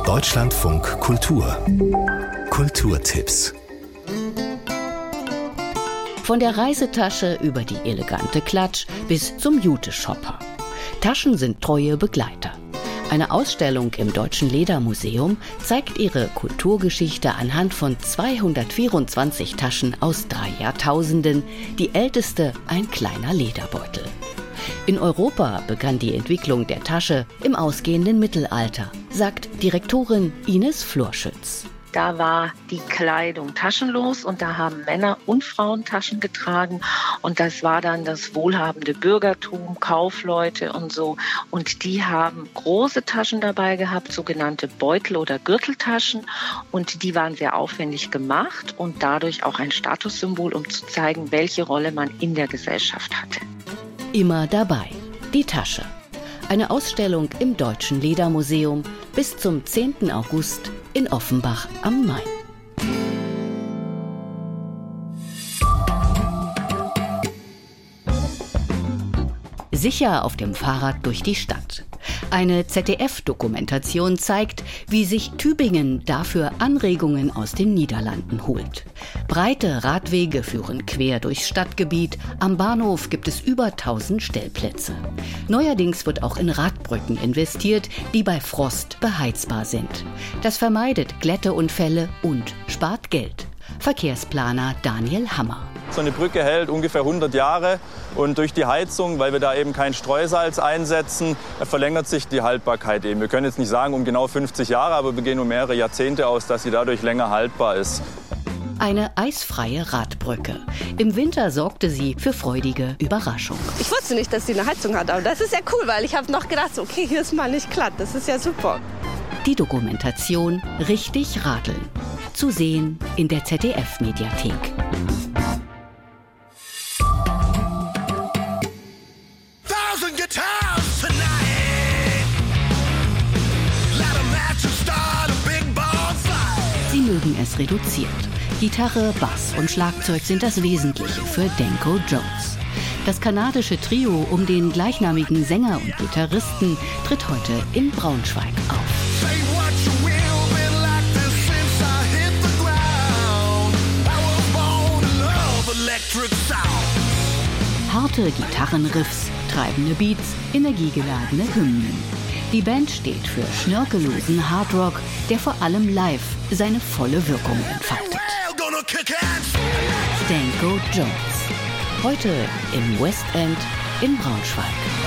Deutschlandfunk Kultur. Kulturtipps. Von der Reisetasche über die elegante Klatsch bis zum Jute-Shopper. Taschen sind treue Begleiter. Eine Ausstellung im Deutschen Ledermuseum zeigt ihre Kulturgeschichte anhand von 224 Taschen aus 3 Jahrtausenden, die älteste ein kleiner Lederbeutel. In Europa begann die Entwicklung der Tasche im ausgehenden Mittelalter, sagt Direktorin Ines Florschütz. Da war die Kleidung taschenlos und da haben Männer und Frauen Taschen getragen und das war dann das wohlhabende Bürgertum, Kaufleute und so. Und die haben große Taschen dabei gehabt, sogenannte Beutel- oder Gürteltaschen und die waren sehr aufwendig gemacht und dadurch auch ein Statussymbol, um zu zeigen, welche Rolle man in der Gesellschaft hatte. Immer dabei, die Tasche. Eine Ausstellung im Deutschen Ledermuseum bis zum 10. August in Offenbach am Main. Sicher auf dem Fahrrad durch die Stadt. Eine ZDF-Dokumentation zeigt, wie sich Tübingen dafür Anregungen aus den Niederlanden holt. Breite Radwege führen quer durchs Stadtgebiet. Am Bahnhof gibt es über 1000 Stellplätze. Neuerdings wird auch in Radbrücken investiert, die bei Frost beheizbar sind. Das vermeidet Glätteunfälle und spart Geld. Verkehrsplaner Daniel Hammer. So eine Brücke hält ungefähr 100 Jahre und durch die Heizung, weil wir da eben kein Streusalz einsetzen, verlängert sich die Haltbarkeit eben. Wir können jetzt nicht sagen um genau 50 Jahre, aber wir gehen um mehrere Jahrzehnte aus, dass sie dadurch länger haltbar ist. Eine eisfreie Radbrücke. Im Winter sorgte sie für freudige Überraschung. Ich wusste nicht, dass sie eine Heizung hat, aber das ist ja cool, weil ich habe noch gedacht, okay, hier ist mal nicht glatt, das ist ja super. Die Dokumentation Richtig Radeln. Zu sehen in der ZDF-Mediathek. Sie mögen es reduziert. Gitarre, Bass und Schlagzeug sind das Wesentliche für Danko Jones. Das kanadische Trio um den gleichnamigen Sänger und Gitarristen tritt heute in Braunschweig auf. Harte Gitarrenriffs, treibende Beats, energiegeladene Hymnen. Die Band steht für schnörkellosen Hardrock, der vor allem live seine volle Wirkung entfaltet. Danko Jones. Heute im West End in Braunschweig.